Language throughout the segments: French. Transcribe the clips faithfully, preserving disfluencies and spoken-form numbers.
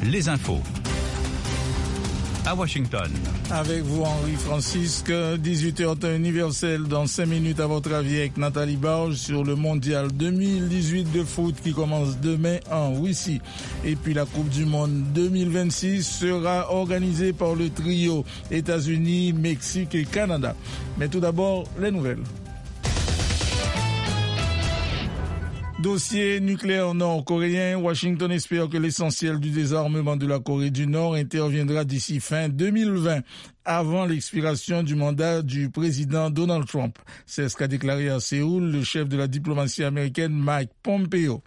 les infos. À Washington. Avec vous, Henri Francisque, dix-huit heures temps universel dans cinq minutes à votre avis avec Nathalie Barge sur le mondial deux mille dix-huit de foot qui commence demain en Russie. Et puis la Coupe du Monde deux mille vingt-six sera organisée par le trio États-Unis, Mexique et Canada. Mais tout d'abord, les nouvelles. Dossier nucléaire nord-coréen, Washington espère que l'essentiel du désarmement de la Corée du Nord interviendra d'ici fin deux mille vingt, avant l'expiration du mandat du président Donald Trump. C'est ce qu'a déclaré à Séoul le chef de la diplomatie américaine Mike Pompeo.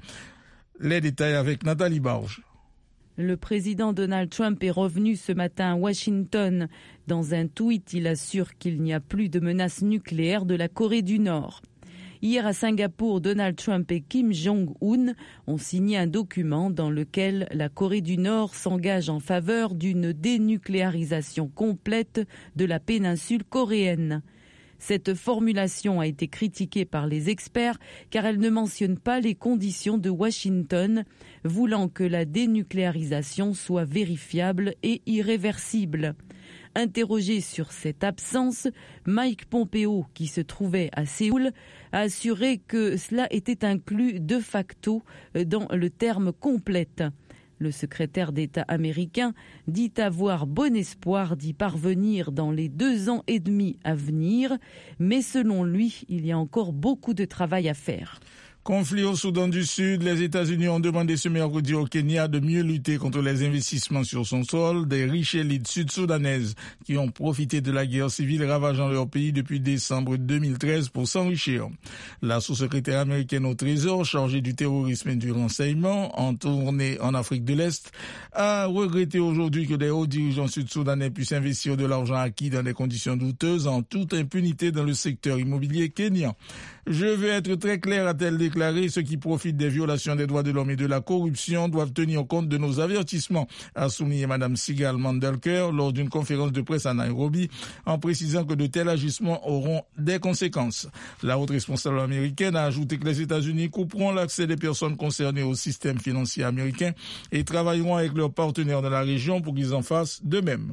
Les détails avec Nathalie Barge. Le président Donald Trump est revenu ce matin à Washington. Dans un tweet, il assure qu'il n'y a plus de menace nucléaire de la Corée du Nord. Hier à Singapour, Donald Trump et Kim Jong-un ont signé un document dans lequel la Corée du Nord s'engage en faveur d'une dénucléarisation complète de la péninsule coréenne. Cette formulation a été critiquée par les experts car elle ne mentionne pas les conditions de Washington, voulant que la dénucléarisation soit vérifiable et irréversible. Interrogé sur cette absence, Mike Pompeo, qui se trouvait à Séoul, a assuré que cela était inclus de facto dans le terme complète. Le secrétaire d'État américain dit avoir bon espoir d'y parvenir dans les deux ans et demi à venir, mais selon lui, il y a encore beaucoup de travail à faire. Conflit au Soudan du Sud, les États-Unis ont demandé ce mercredi au Kenya de mieux lutter contre les investissements sur son sol des riches élites sud-soudanaises qui ont profité de la guerre civile ravageant leur pays depuis décembre deux mille treize pour s'enrichir. La sous-secrétaire américaine au Trésor, chargée du terrorisme et du renseignement, en tournée en Afrique de l'Est, a regretté aujourd'hui que des hauts dirigeants sud-soudanais puissent investir de l'argent acquis dans des conditions douteuses en toute impunité dans le secteur immobilier kenyan. Je veux être très clair, a-t-elle déclaré, ceux qui profitent des violations des droits de l'homme et de la corruption doivent tenir compte de nos avertissements, a souligné Mme Sigal Mandelker lors d'une conférence de presse à Nairobi, en précisant que de tels agissements auront des conséquences. La haute responsable américaine a ajouté que les États-Unis couperont l'accès des personnes concernées au système financier américain et travailleront avec leurs partenaires dans la région pour qu'ils en fassent de même.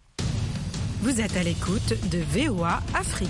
Vous êtes à l'écoute de V O A Afrique.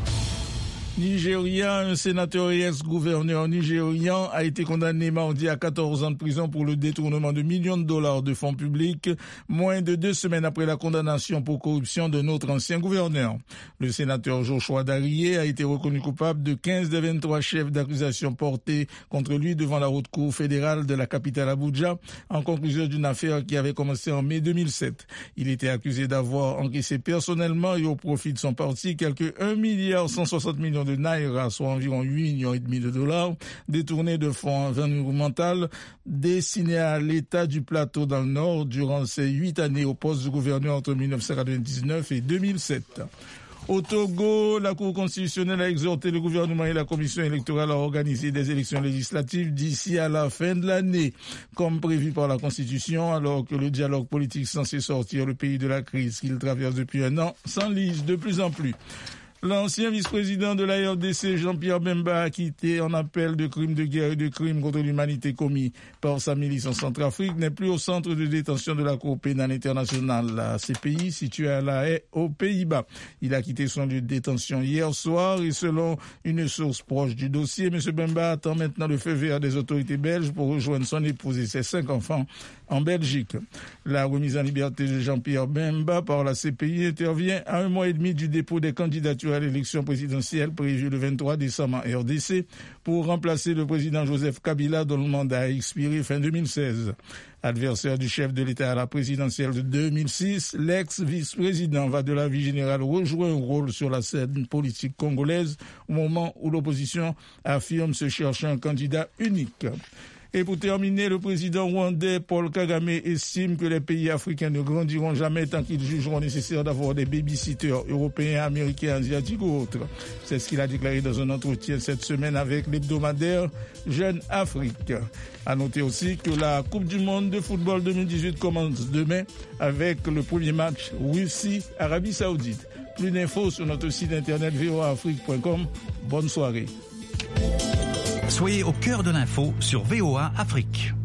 Nigeria, un sénateur et ex-gouverneur nigérian a été condamné mardi à quatorze ans de prison pour le détournement de millions de dollars de fonds publics, moins de deux semaines après la condamnation pour corruption de notre ancien gouverneur. Le sénateur Joshua Dariye a été reconnu coupable de quinze des vingt-trois chefs d'accusation portés contre lui devant la haute cour fédérale de la capitale Abuja, en conclusion d'une affaire qui avait commencé en mai deux mille sept. Il était accusé d'avoir encaissé personnellement et au profit de son parti quelque un milliard cent soixante millions de naira, soit environ huit millions et demi de dollars, détournés de fonds environnementaux destinés à l'État du Plateau dans le Nord durant ses huit années au poste de gouverneur entre mille neuf cent quatre-vingt-dix-neuf et deux mille sept. Au Togo, la Cour constitutionnelle a exhorté le gouvernement et la commission électorale à organiser des élections législatives d'ici à la fin de l'année, comme prévu par la Constitution, alors que le dialogue politique censé sortir le pays de la crise qu'il traverse depuis un an s'enlise de plus en plus. L'ancien vice-président de la R D C, Jean-Pierre Bemba, acquitté en appel de crimes de guerre et de crimes contre l'humanité commis par sa milice en Centrafrique, n'est plus au centre de détention de la Cour pénale internationale, la C P I, située à La Haye, aux Pays-Bas. Il a quitté son lieu de détention hier soir et selon une source proche du dossier, M. Bemba attend maintenant le feu vert des autorités belges pour rejoindre son épouse et ses cinq enfants en Belgique. La remise en liberté de Jean-Pierre Bemba par la C P I intervient à un mois et demi du dépôt des candidatures à l'élection présidentielle prévue le vingt-trois décembre en R D C pour remplacer le président Joseph Kabila dont le mandat a expiré fin deux mille seize. Adversaire du chef de l'État à la présidentielle de deux mille six, l'ex-vice-président va de la vie générale rejouer un rôle sur la scène politique congolaise au moment où l'opposition affirme se chercher un candidat unique. Et pour terminer, le président rwandais Paul Kagame estime que les pays africains ne grandiront jamais tant qu'ils jugeront nécessaire d'avoir des babysitters européens, américains, asiatiques ou autres. C'est ce qu'il a déclaré dans un entretien cette semaine avec l'hebdomadaire Jeune Afrique. À noter aussi que la Coupe du Monde de football deux mille dix-huit commence demain avec le premier match Russie-Arabie Saoudite. Plus d'infos sur notre site internet v o a afrique point com. Bonne soirée. Soyez au cœur de l'info sur V O A Afrique.